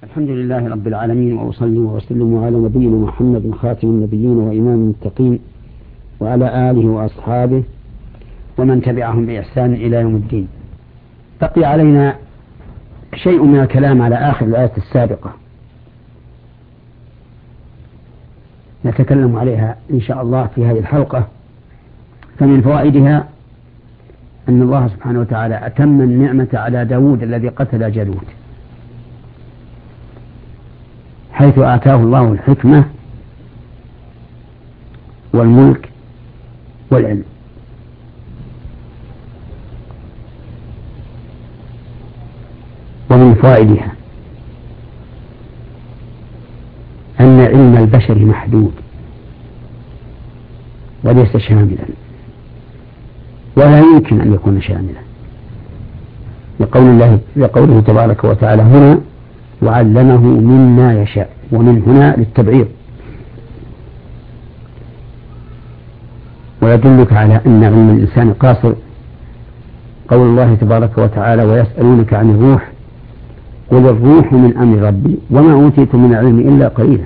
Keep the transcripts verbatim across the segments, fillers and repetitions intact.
الحمد لله رب العالمين، وأصلي وأسلم على نبينا محمد خاتم النبيين وإمام المتقين وعلى آله وأصحابه ومن تبعهم بإحسان إلى يوم الدين. بقي علينا شيء من الكلام على آخر الآية السابقة نتكلم عليها إن شاء الله في هذه الحلقة. فمن فوائدها أن الله سبحانه وتعالى أتم النعمة على داود الذي قتل جالوت، حيث آتاه الله الحكمة والملك والعلم. ومن فوائدها أن علم البشر محدود وليس شاملا، ولا يمكن أن يكون شاملا، لقول الله لقوله تبارك وتعالى هنا وعلمه مما يشاء، ومن هنا للتبعيض. ويدلك على أن علم الإنسان قاصر قول الله تبارك وتعالى ويسألونك عن الروح قل الروح من أمر ربي وما أوتيت من العلم إلا قليلا،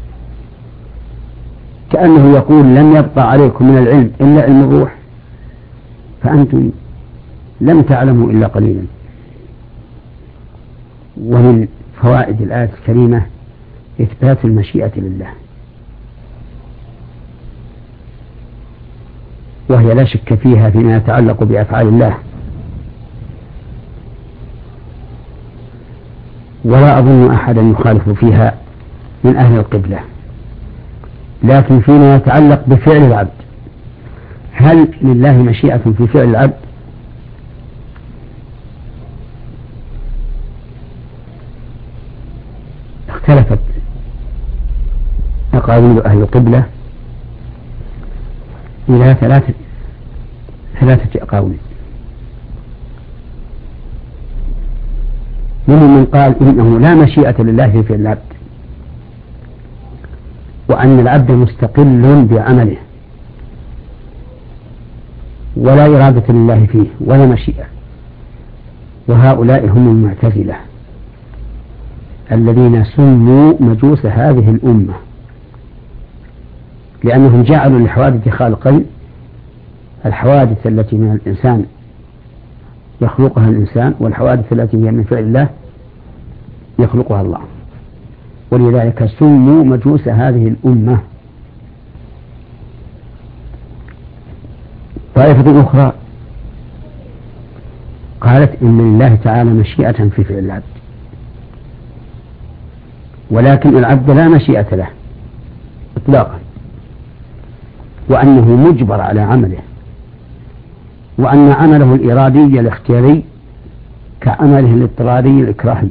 كأنه يقول لم يبقى عليكم من العلم إلا علم الروح، فأنتم لم تعلموا إلا قليلا. ومن فوائد الآية الكريمة إثبات المشيئة لله، وهي لا شك فيها فيما يتعلق بأفعال الله، ولا أظن أحدا يخالف فيها من أهل القبلة. لكن فيما يتعلق بفعل العبد، هل لله مشيئة في فعل العبد؟ اختلفت أقاويل أهل القبلة إلى ثلاثة ثلاثة أقاويل. منهم من قال إنه لا مشيئة لله في فعل العبد، وأن العبد مستقل بعمله ولا إرادة لله فيه ولا مشيئة. وهؤلاء هم المعتزلة الذين سموا مجوس هذه الأمة، لأنهم جعلوا للحوادث خالقين: الحوادث التي من الإنسان يخلقها الإنسان، والحوادث التي هي من فعل الله يخلقها الله. ولذلك سموا مجوس هذه الأمة. طائفة أخرى قالت إن لله تعالى مشيئة في فعل العبد، ولكن العبد لا مشيئة له إطلاقا، وأنه مجبر على عمله، وأن عمله الإرادي الاختياري كعمله الاضطراري الإكراهي.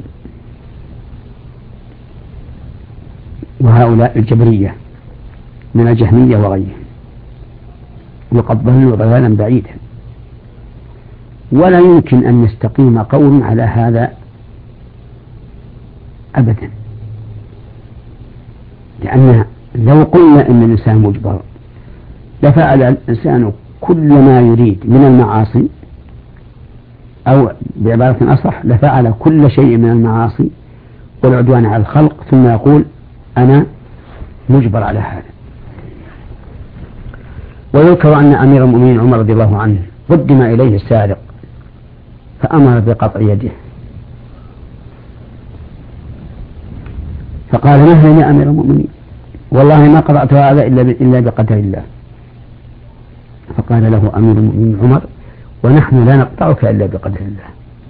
وهؤلاء الجبرية من الجهمية وغيرهم، وقد ضلوا ضلالا بعيدا، ولا يمكن أن يستقيم قول على هذا أبدا. لأن لو قلنا أن الإنسان مجبر لفعل الإنسان كل ما يريد من المعاصي، أو بعبارة أصح لفعل كل شيء من المعاصي والعدوان على الخلق، ثم يقول أنا مجبر على هذا. ويذكر أن أمير المؤمنين عمر رضي الله عنه قدم إليه السارق فأمر بقطع يده، فقال مهلا يا أمير المؤمنين، والله ما قطعت هذا إلا بقدر الله. فقال له أمير المؤمنين عمر ونحن لا نقطعك إلا بقدر الله.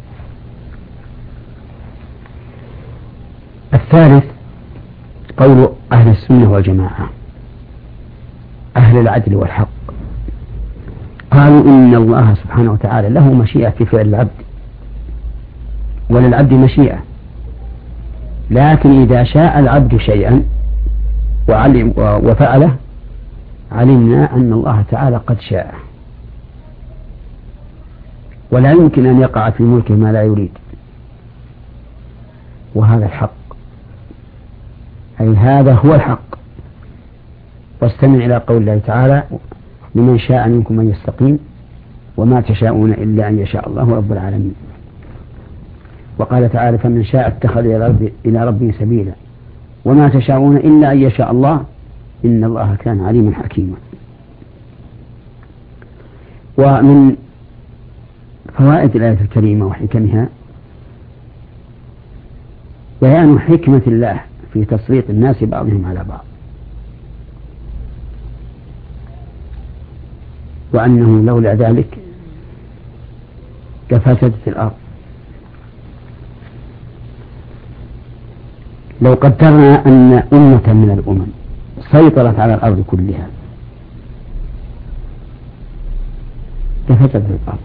الثالث قول أهل السنة والجماعة أهل العدل والحق، قالوا إن الله سبحانه وتعالى له مشيئة في فعل العبد، وللعبد مشيئة، لكن إذا شاء العبد شيئا وعلم وفعله علمنا أن الله تعالى قد شاء، ولا يمكن أن يقع في ملكه ما لا يريد. وهذا الحق، أي هذا هو الحق. واستمع إلى قول الله تعالى لمن شاء منكم أن يستقيم وما تشاءون إلا أن يشاء الله رب العالمين. وقال تعالى فمن شاء اتخذ إلى ربه سبيلا وما تشاءون إلا أن يشاء الله إن الله كان عليما حكيما. ومن فوائد الآية الكريمة وحكمها بيان حكمة الله في تسليط الناس بعضهم على بعض، وأنه لولا ذلك لفسدت الأرض. لو قدرنا أن أمة من الأمم سيطرت على الأرض كلها لفسدت الأرض،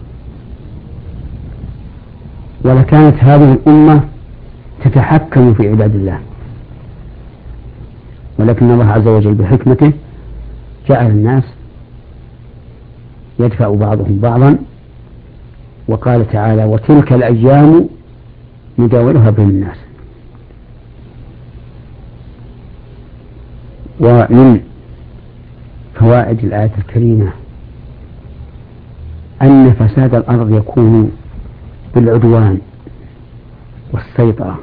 ولكانت هذه الأمة تتحكم في عباد الله، ولكن الله عز وجل بحكمته جعل الناس يدفع بعضهم بعضا، وقال تعالى وتلك الأيام نداولها بين الناس. ومن فوائد الآية الكريمة أن فساد الأرض يكون بالعدوان والسيطرة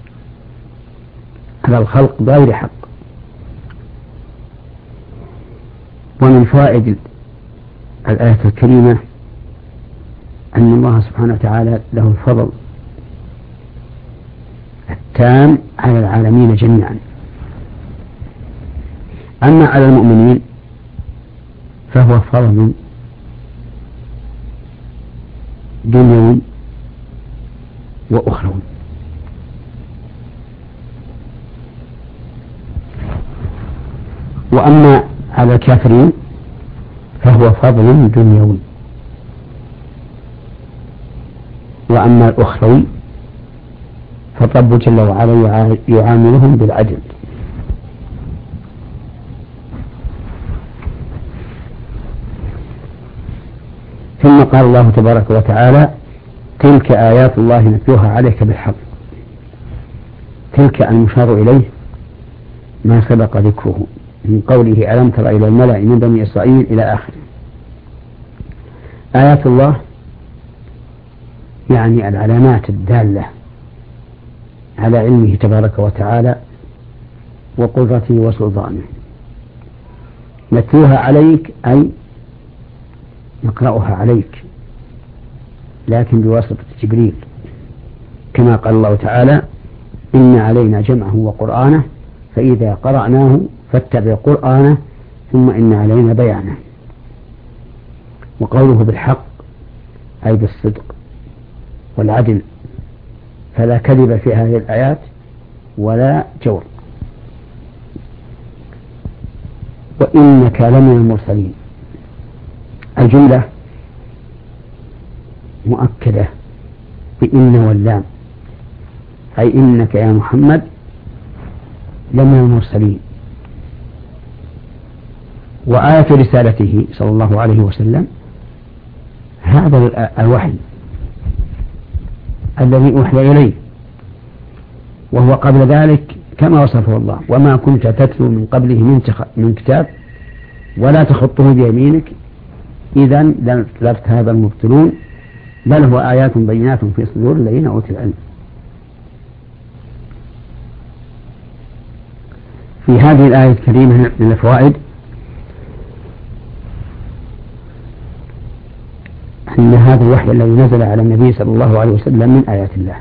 على الخلق بغير حق. ومن فوائد الآية الكريمة أن الله سبحانه وتعالى له الفضل التام على العالمين جميعا، أما على المؤمنين فهو فضل دنيوي وأخروي. وأما على الكافرين فهو فضل دنيوي، وأما الأخروي فالرب جل وعلا يعاملهم بالعدل. ثم قال الله تبارك وتعالى تلك آيات الله نتلوها عليك بالحق. تلك المشار إليه ما سبق ذكره من قوله ألم تر إلى الملأ من بني إسرائيل إلى آخره. آيات الله يعني العلامات الدالة على علمه تبارك وتعالى وقدرته وسلطانه. نتلوها عليك أي نقرأها عليك، لكن بواسطة جبريل، كما قال الله تعالى إن علينا جمعه وقرآنه فإذا قرأناه فاتبع قرآنه ثم إن علينا بيانه. وقوله بالحق أي بالصدق والعدل، فلا كذب في هذه الآيات ولا جور. وإنك لمن المرسلين، الجملة مؤكدة بإن واللام، أي إنك يا محمد لمن المرسلين. وآية رسالته صلى الله عليه وسلم هذا الوحي الذي أوحي إليه، وهو قبل ذلك كما وصفه الله وما كنت تتلو من قبله من كتاب ولا تخطه بيمينك إذا لارتاب المبطلون بل هو آيات بينات في صدور الذين أوتوا العلم. في هذه الآية الكريمة من الفوائد أن هذا الوحي الذي نزل على النبي صلى الله عليه وسلم من آيات الله.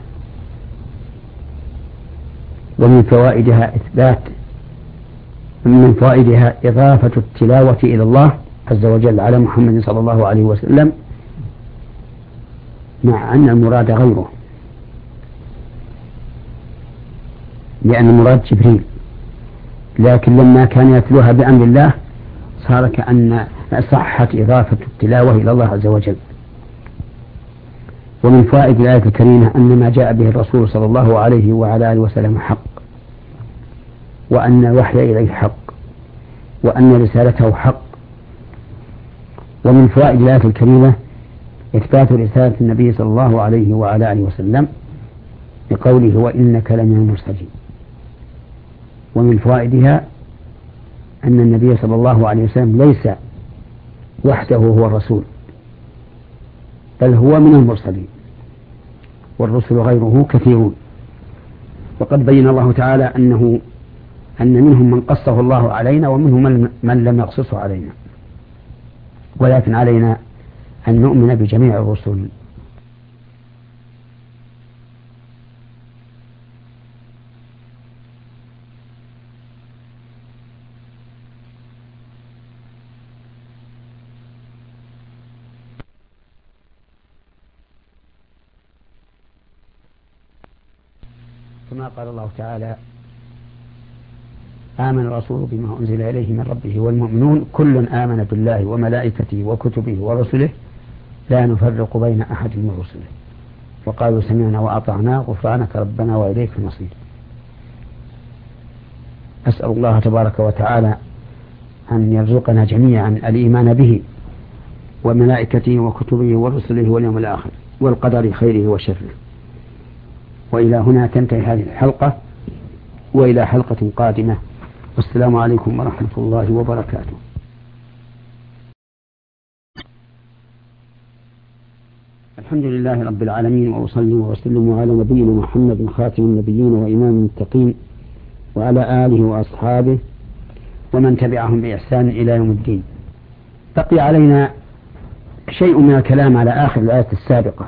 ومن فوائدها إثبات من فوائدها إضافة التلاوة إلى الله عز وجل على محمد صلى الله عليه وسلم، مع أن المراد غيره، لأن المراد جبريل، لكن لما كان يتلوها بأمر الله صار كأن صحت إضافة التلاوة إلى الله عز وجل. ومن فوائد الآية الكريمة أن ما جاء به الرسول صلى الله عليه وعلى آله وسلم حق، وأن الوحي إليه حق، وأن رسالته حق. ومن فوائد الآية الكريمة إثبات رسالة النبي صلى الله عليه وعلى آله وسلم بقوله وإنك لمن المرسلين. ومن فوائدها أن النبي صلى الله عليه وسلم ليس وحده هو الرسول، بل هو من المرسلين، والرسل غيره كثيرون. وقد بين الله تعالى أنه أن منهم من قصه الله علينا ومنهم من لم يقصصه علينا، ولكن علينا أن نؤمن بجميع الرسل. كما قال الله تعالى: آمن الرسول بما أنزل إليه من ربه والمؤمنون كل آمن بالله وملائكته وكتبه ورسله لا نفرق بين أحد من رسله وقالوا سمعنا وأطعنا غفرانك ربنا وإليك المصير. أسأل الله تبارك وتعالى أن يرزقنا جميعا الإيمان به وملائكته وكتبه ورسله واليوم الآخر والقدر خيره وشره. وإلى هنا تنتهي هذه الحلقة، وإلى حلقة قادمة، والسلام عليكم ورحمة الله وبركاته. الحمد لله رب العالمين، وأصلي وأسلم على نبينا محمد خاتم النبيين وإمام المتقين وعلى آله وأصحابه ومن تبعهم بإحسان إلى يوم الدين. بقي علينا شيء من الكلام على آخر الآية السابقة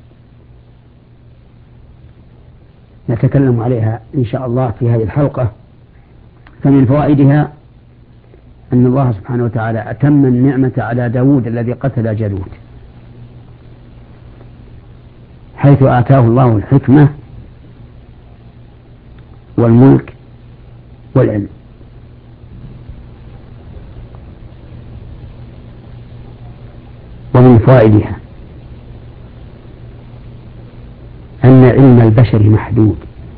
نتكلم عليها إن شاء الله في هذه الحلقة. فمن فوائدها أن الله سبحانه وتعالى أتم النعمة على داود الذي قتل جالوت، حيث آتاه الله الحكمة والملك والعلم. ومن فوائدها أن علم البشر محدود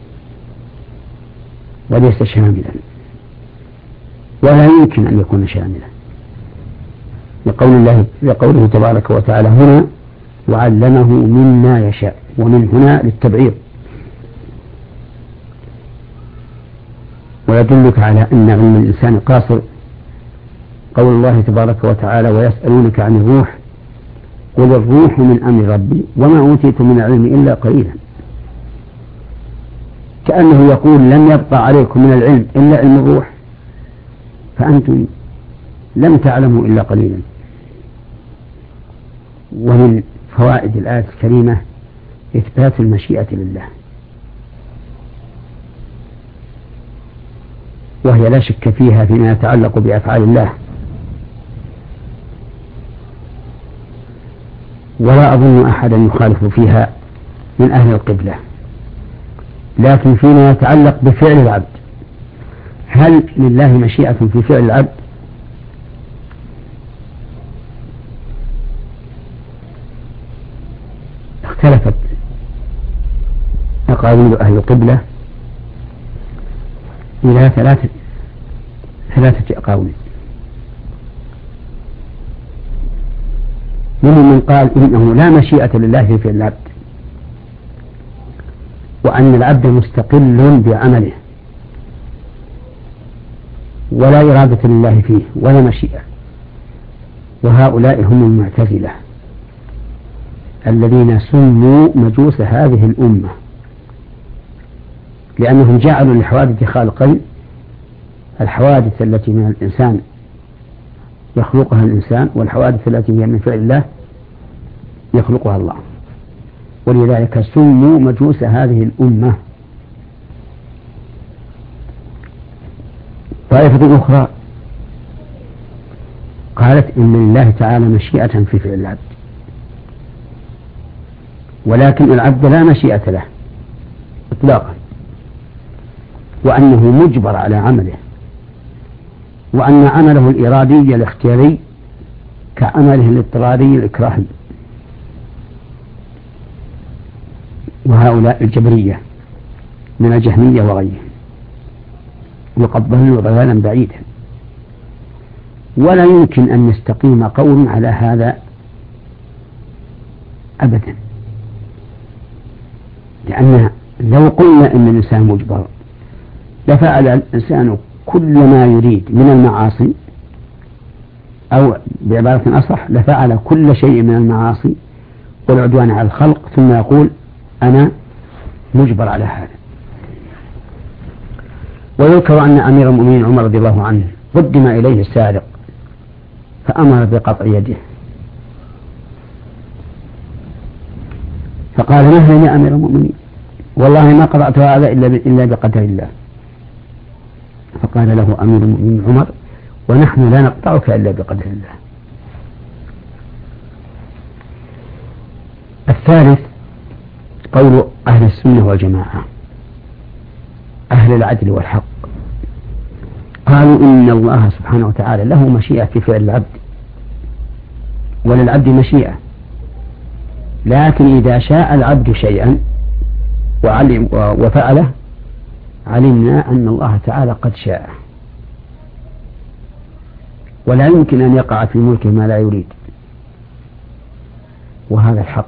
وليس شاملا، ولا يمكن أن يكون شاملا، لقول الله لقوله تبارك وتعالى هنا: وعلمه مما يشاء، ومن هنا للتبعيض. ويدلك على أن علم الإنسان قاصر قول الله تبارك وتعالى: ويسألونك عن الروح قل الروح من أمر ربي وما أوتيتم من العلم إلا قليلا. كأنه يقول: لم يبقى عليكم من العلم إلا علم الروح، فأنتم لم تعلموا إلا قليلا. ومن فوائد الآية الكريمة إثبات المشيئة لله، وهي لا شك فيها فيما يتعلق بأفعال الله، ولا أظن أحدا يخالف فيها من أهل القبلة. لكن فيما يتعلق بفعل العبد، هل لله مشيئة في فعل العبد؟ اختلفت أقاويل أهل القبلة إلى ثلاثة ثلاثة أقاويل. منهم من قال إنه لا مشيئة لله في فعل العبد، وأن العبد مستقل بعمله ولا إرادة لله فيه ولا مشيئة. وهؤلاء هم المعتزلة الذين سموا مجوس هذه الأمة، لأنهم جعلوا للحوادث خالقين: الحوادث التي من الإنسان يخلقها الإنسان، والحوادث التي هي من فعل الله يخلقها الله. ولذلك سموا مجوس هذه الأمة. طائفة أخرى قالت إن لله تعالى مشيئة في فعل العبد، ولكن العبد لا مشيئة له إطلاقا، وأنه مجبر على عمله، وأن عمله الإرادي الاختياري كعمله الاضطراري الإكراهي. وهؤلاء الجبرية من الجهمية وغيرهم، وقد ضلوا ضلالا بعيدا، ولا يمكن أن يستقيم قول على هذا أبدا. لأن لو قلنا إن الإنسان مجبر لفعل الإنسان كل ما يريد من المعاصي، أو بعبارة أصح لفعل كل شيء من المعاصي والعدوان على الخلق، ثم يقول أنا مجبر على هذا. ويذكر أن أمير المؤمنين عمر رضي الله عنه قدم إليه السارق فأمر بقطع يده، فقال مهلا يا أمير المؤمنين، والله ما قطعت هذا إلا بقدر الله. فقال له أمير المؤمنين عمر ونحن لا نقطعك إلا بقدر الله. الثالث قول أهل السنة والجماعة أهل العدل والحق، قالوا إن الله سبحانه وتعالى له مشيئة في فعل العبد، وللعبد مشيئة، لكن إذا شاء العبد شيئا وعلم وفعله علمنا أن الله تعالى قد شاء، ولا يمكن أن يقع في ملكه ما لا يريد، وهذا الحق،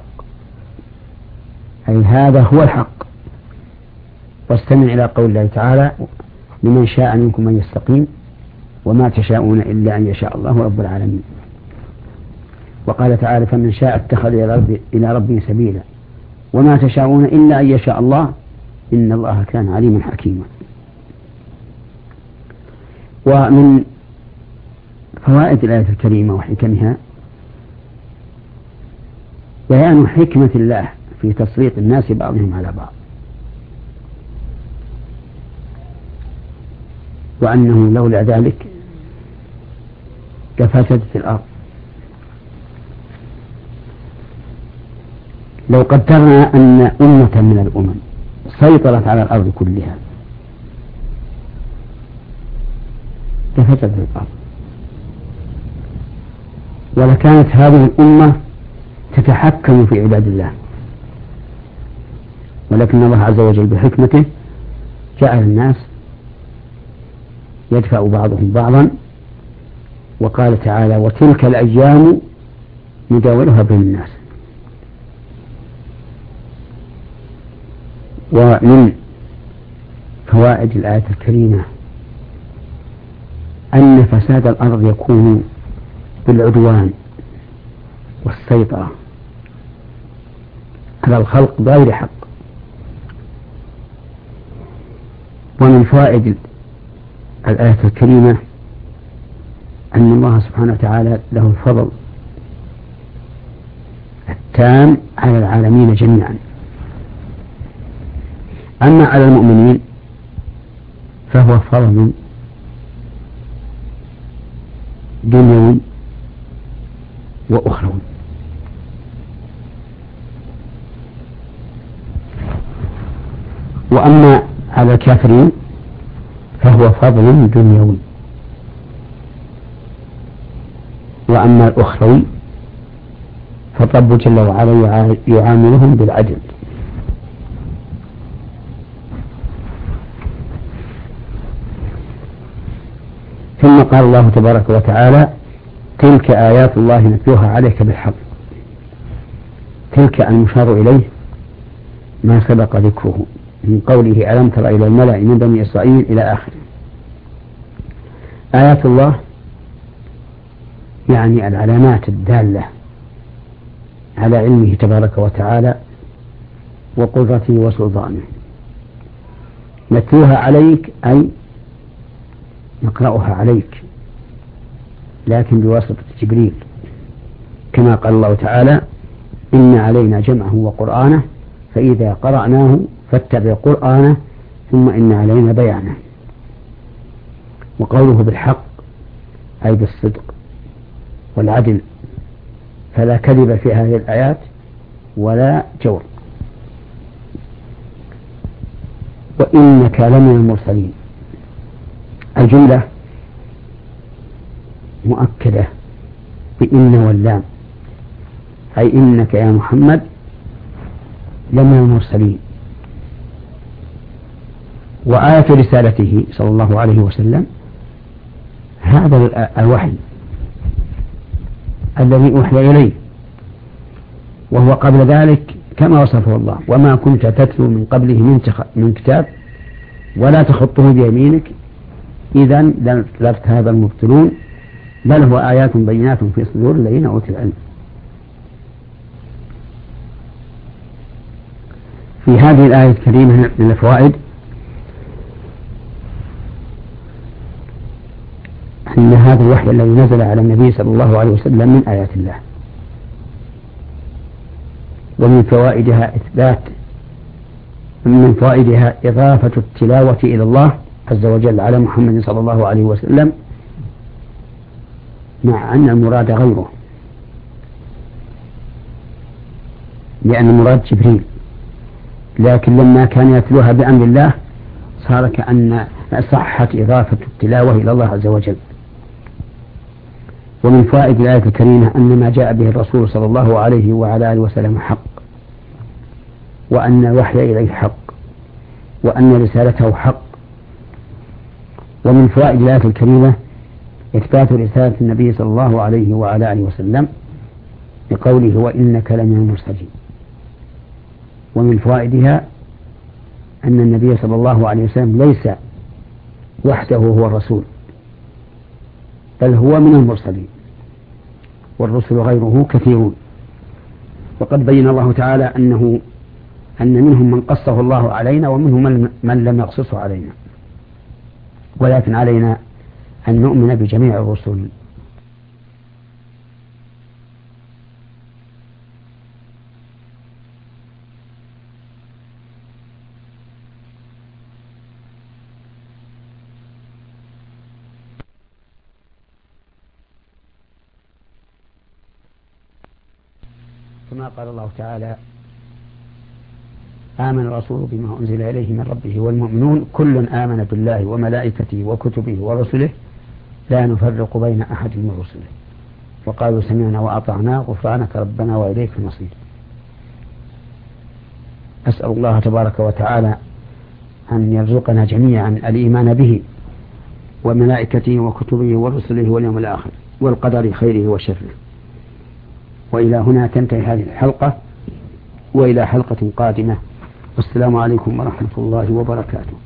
أي هذا هو الحق. واستمع إلى قول الله تعالى لمن شاء منكم أن يستقيم وما تشاءون إلا أن يشاء الله رب العالمين. وقال تعالى فمن شاء اتخذ إلى ربه سبيلا وما تشاءون إلا أن يشاء الله إن الله كان عليما حكيما. ومن فوائد الآية الكريمة وحكمها بيان حكمة الله في تسليط الناس بعضهم على بعض، وأنه لولا ذلك لفسدت الأرض. لو قدرنا أن أمة من الأمم سيطرت على الأرض كلها لفسدت الأرض، ولكانت هذه الأمة تتحكم في عباد الله، ولكن الله عز وجل بحكمته جعل الناس يدفع بعضهم بعضا، وقال تعالى وتلك الأيام نداولها بين الناس. ومن فوائد الآية الكريمة أن فساد الأرض يكون بالعدوان والسيطرة على الخلق بغير حق. ومن فوائد الآية الكريمة أن الله سبحانه وتعالى له الفضل التام على العالمين جميعا، أما على المؤمنين فهو فضل دنيوي وأخروي. وأما على الكافرين فهو فضل دنيوي، وأما الأخروي فالرب جل وعلا يعاملهم بالعدل. ثم قال الله تبارك وتعالى تلك آيات الله نتلوها عليك بالحق. تلك المشار إليه ما سبق ذكره من قوله ألم تر إلى الملأ من بني إسرائيل إلى آخره. آيات الله يعني العلامات الدالة على علمه تبارك وتعالى وقدرته وسلطانه. نتلوها عليك أي نقرأها عليك، لكن بواسطة جبريل، كما قال الله تعالى إن علينا جمعه وقرآنه فإذا قرأناه فاتبع قرآنه ثم إن علينا بيانه. وقوله بالحق أي بالصدق والعدل، فلا كذب في هذه الآيات ولا جور. وإنك لمن المرسلين، الجملة مؤكدة بإن واللام، أي إنك يا محمد لمن المرسلين. وآية رسالته صلى الله عليه وسلم هذا الوحي الذي أوحي إليه، وهو قبل ذلك كما وصفه الله وما كنت تتلو من قبله من كتاب ولا تخطه بيمينك إذا لارتاب المبطلون بل هو آيات بينات في صدور الذين أوتوا العلم. في هذه الآية الكريمة من الفوائد أن هذا الوحي الذي نزل على النبي صلى الله عليه وسلم من آيات الله، ومن فوائدها إثبات من فوائدها إضافة التلاوة إلى الله عز وجل على محمد صلى الله عليه وسلم، مع أن المراد غيره، لأن المراد جبريل، لكن لما كان يتلوها بأمر الله صار كأن صحت إضافة التلاوة إلى الله عز وجل. ومن فوائد الآية الكريمة أن ما جاء به الرسول صلى الله عليه وعلى آله وسلم حق، وأن الوحي إليه حق، وأن رسالته حق. ومن فوائد الآية الكريمة إثبات رسالة النبي صلى الله عليه وعلى آله وسلم بقوله وإنك لمن المرسلين. ومن فوائدها أن النبي صلى الله عليه وسلم ليس وحده هو الرسول، بل هو من المرسلين، والرسل غيره كثيرون. وقد بين الله تعالى أنه أن منهم من قصه الله علينا ومنهم من لم يقصصه علينا، ولكن علينا أن نؤمن بجميع الرسل. كما قال الله تعالى آمن الرسول بما أنزل إليه من ربه والمؤمنون كل آمن بالله وملائكته وكتبه ورسله لا نفرق بين أحد من رسله وقالوا سمعنا وأطعنا غفرانك ربنا وإليك المصير. أسأل الله تبارك وتعالى أن يرزقنا جميعا الإيمان به وملائكته وكتبه ورسله واليوم الآخر والقدر خيره وشره. وإلى هنا تنتهي هذه الحلقة، وإلى حلقة قادمة، والسلام عليكم ورحمة الله وبركاته.